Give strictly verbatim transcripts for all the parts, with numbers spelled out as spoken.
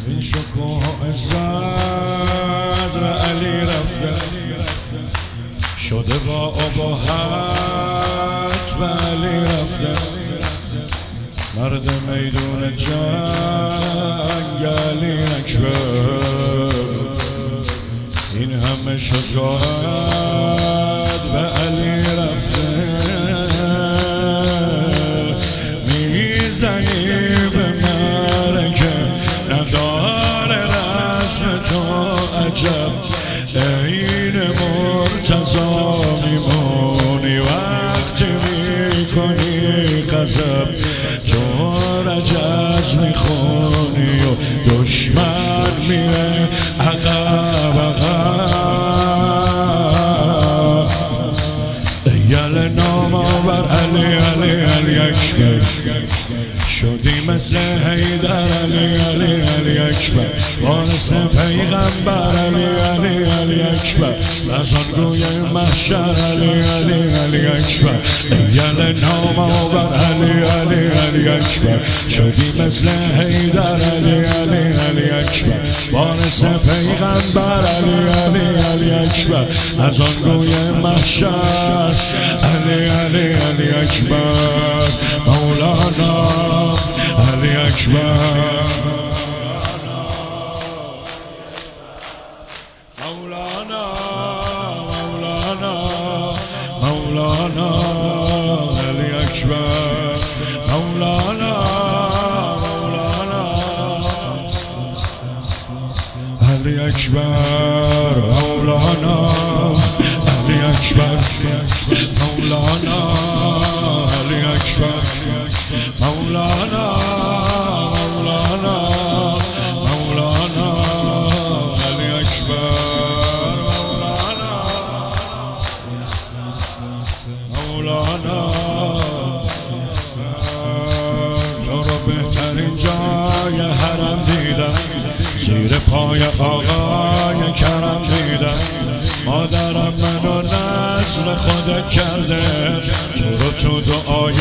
این شکوه عزت و علی رفته شده با اباحت و علی رفته مرد میدون جنگ علی اکبر این همه شجاعت به علی رفته میزنی به مرکه نداره رسم تو عجب عین مرتضا میمونی وقتی میکنی غضب تو رجز میخونی و دشمن میره عقب عقب یل نام آور علی علی علی اکبر شدی مثل حیدر علی علی علی اکبر وارث پیغمبر علی علی علی اکبر از آن روی محشر علی علی علی اکبر یل نام آور علی علی علی اکبر شدی مثل حیدر علی علی علی اکبر وارث پیغمبر علی علی علی اکبر از آن روی محشر علی علی علی اکبر مولانا علی اکبر مولانا مولانا مولانا علی اکبر مولانا مولانا علی اکبر مولانا علی اکبر مولانا علی اکبر مولانا مولانا مولانا علی اکبر مولانا مولانا تو رو بهترین جای حرم دیدم زیر پای آقای کرم دیدم مادرم منو نذر خودت کرده تو رو تو دعای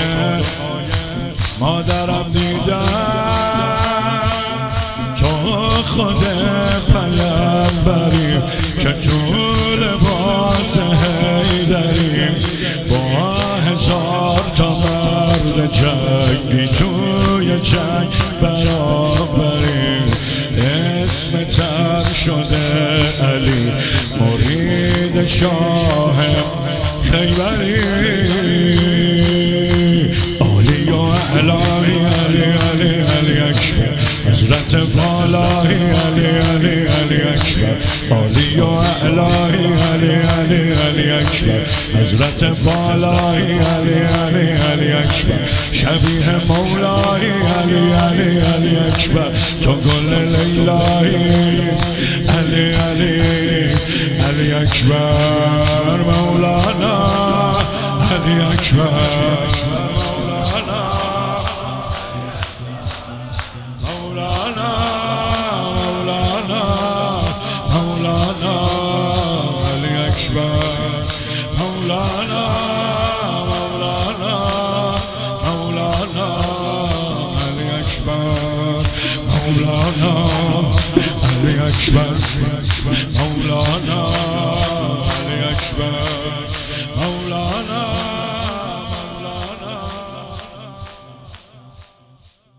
مادرم دیدم تو خود پیامبری که تو لباس حیدری با هزار تا مرد جنگی توی جنگ برابری اسم تر شده علی مرید شاه خیبری علی و الهی علی علی علی اکبر حضرت بالایی علی علی علی اکبر علی و الهی علی علی علی اکبر حضرت بالایی علی علی علی اکبر شبیه مولایی علی علی علی اکبر تو گل لیلایی علی علی علی اکبر مولانا علی اکبر مولانا مولانا مولانا مولانا علی اکبر مولانا مولانا مولانا علی اکبر مولانا علی اکبر مولانا علی اکبر مولانا